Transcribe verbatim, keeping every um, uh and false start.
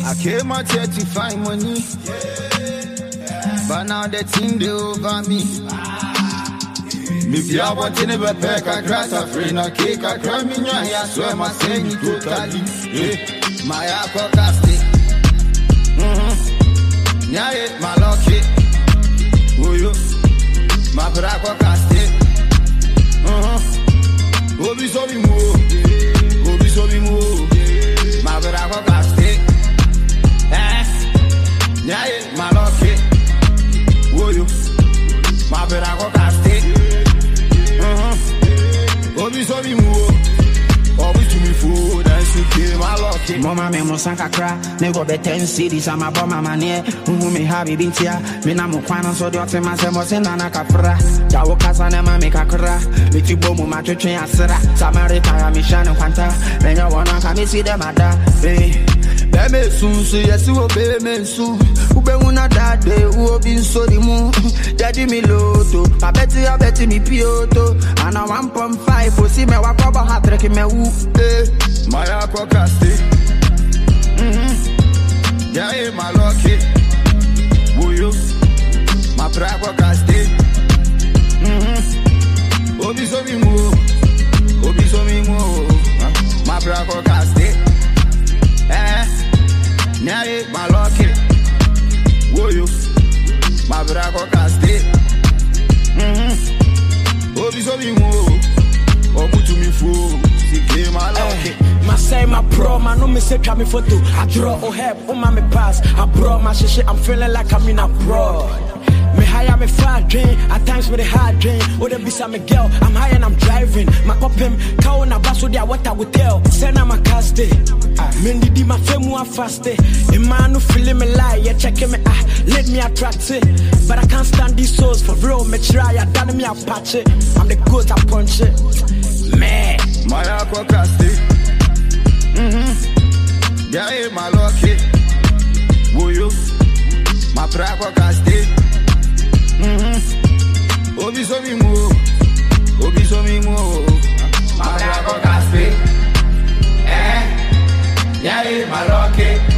I came out here to find money, but now the thing they over me. If you are wanting a pack, I grass a friend, a cake, I cry me, I swear my saying you totally. My apple casting. Mm-hmm. Yeah, my lucky. Oh, you. My apple casting. Mm-hmm. Obi so me move. Obi so me move. My apple casting. Eh? Yeah, my lucky. Oh, you. My apple casting. Obi so me move. Obi to me food and she came my lucky. Mama me mo sanka cry. Ne go be ten cities. I'm a bomb my money. Who me have been here? Me na mo kwana so the ote man se mo se nana kapra. Jawo kasa ne ma me kakra. Me ti bomu ma twetwe asra. Samaritan me shine kwanta. Me nya wona ka me see them ada. Hey. Beme sunsu yesi wo beme su. Ube una dade uo bin so di mu. Daddy mi loto. I bet you I bet me pioto. And I one point five for see me wa kobo hat rek me wu. Eh, my aqua casti. Mhm. Yeah, my lucky. Wo you? My aqua casti. Mhm. Obi so mi mu. Obi so mi mu. My aqua casti. Eh. Yeah, my lucky. Wo you? My aqua casti. Mhm. Obi so mi mu. Obi to me fool. My say my pro, man, no me say come photo. I draw or help, oh my me pass. I brought my shit, I'm feeling like I'm in abroad. Me high, me far drain. At times with a hard drain. Oh, the beast, I'm a girl. I'm high and I'm driving. My pop him, cow on a bus with what I would tell. Send I'm a cast it. Mendy di my fame more fast. A man who feeling me lie, yeah, checking me. Ah, let me attract it. But I can't stand these souls for real. Me try, I done me a patch it. I'm the goat, I punch it. Man. My aqua casti. Mm-hmm. Yeah, my lucky. Wo you? My aqua casti. Mm-hmm. Obi so mi mu. Obi so mi mu. My aqua casti. Eh? Yeah, my lucky.